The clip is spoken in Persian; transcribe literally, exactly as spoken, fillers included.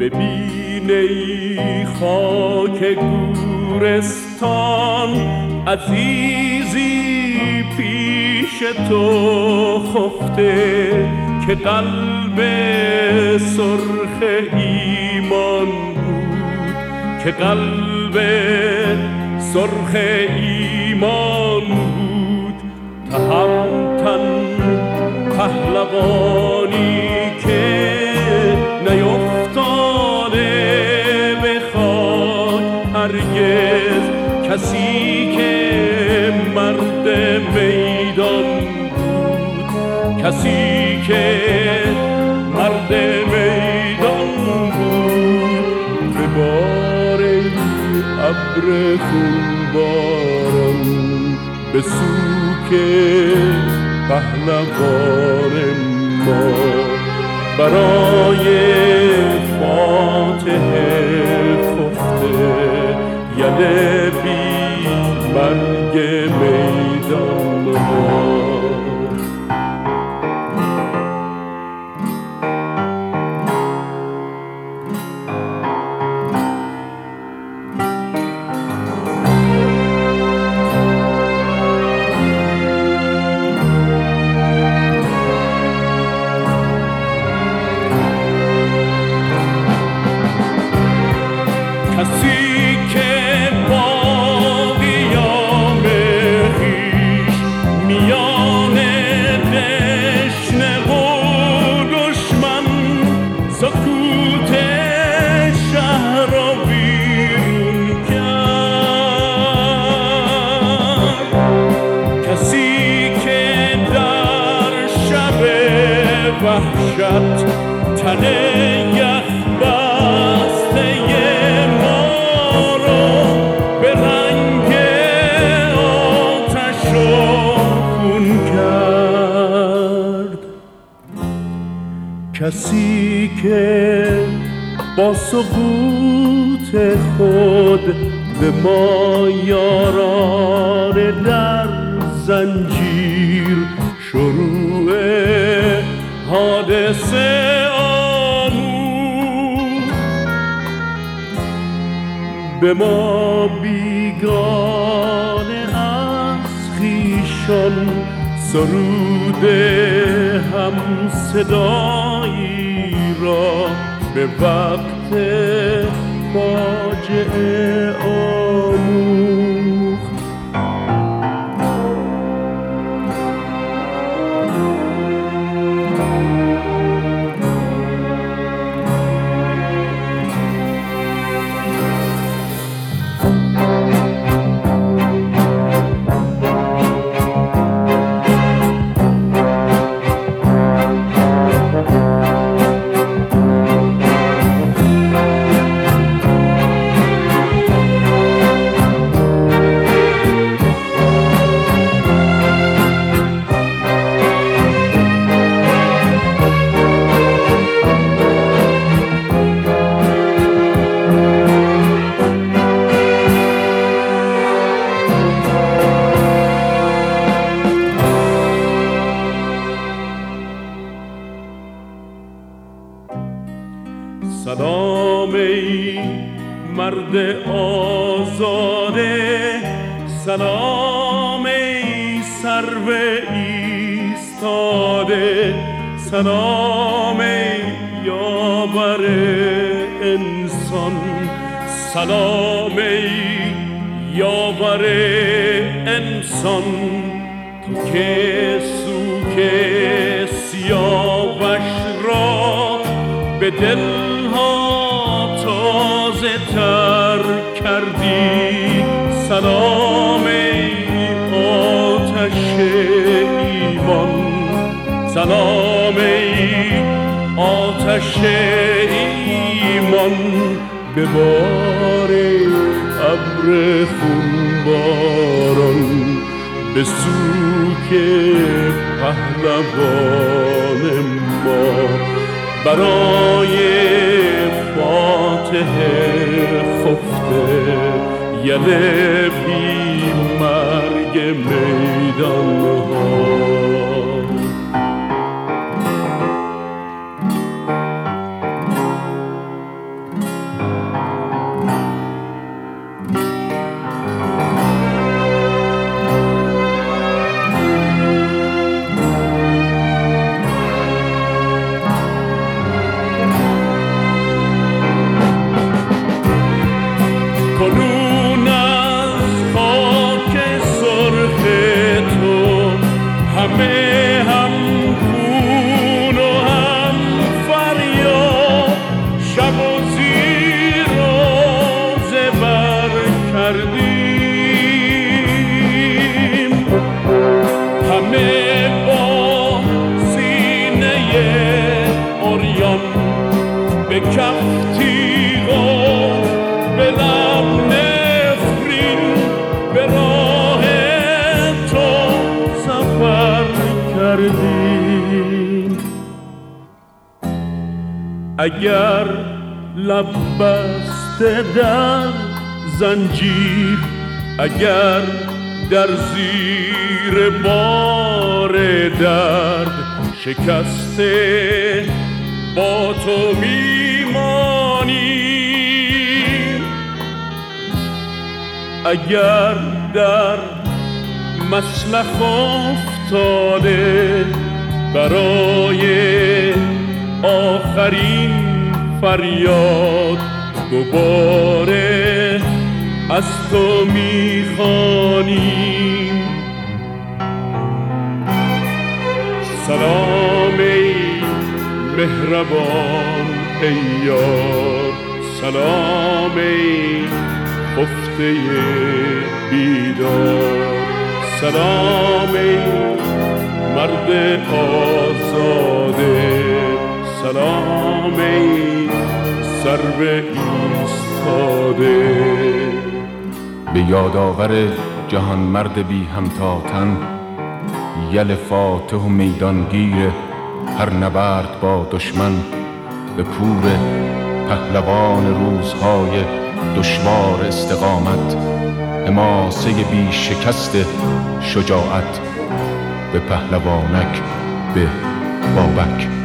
ببین ای خاک گورستان، عزیزی پیش تو خفته که قلب سرخ ایمان بود، که قلب سرخ ایمان بود. تهمتن پهلوانی که نیفتاده به خاک هرگز، کسی که مرد میدان بود، کسی که مرد میدان بود. به بار ابر خونباران به سوک پهلوان ما، برای فاتح خفته یله بی مرگ میدان ها. کسی که با قیام خویش میان دشنه و دشمن سکوت شهر را بیرون کرد، کسی که در شب وحشت تن یخ بسته کسی که با سقوط خود به ما یاران در زنجیر شروع حادثه آموخت، به ما بیگانه از خویشان سرود هم صدایی را به وقت فاجعه آموخت. سلام ای مرد آزاده، سلام ای سرو ایستاده، سلام ای یاور انسان، سلام ای یاور انسان. تو که سوک سیاوش را به دلها تازه تر کردی، سلام ای آتش ایمان، سلام ای آتش ایمان. به بار ابر خونباران به سوک پهلوان ما، برای فاتح خفته یله بی مرگ میدان ها. اوریان به کف تیغ و به لب نفرین به راه تو سفر کردیم. اگر لب بسته در زنجیر، اگر در زیر بار درد شکسته با تو میمانیم، اگر در مسلخ افتاده برای آخرین فریاد دوباره از تو میخوانیم. سلام ای مهربان ای یار، سلام ای خفته بیدار، سلام ای مرد آزاده، سلام ای سرو ایستاده. به یادآور جهان مرد بی همتاتن، یل فاتح و میدانگیر هر نبرد با دشمن، به کور پهلوان روزهای دشوار استقامت، حماسه بی شکست شجاعت، به پهلوانک به بابک.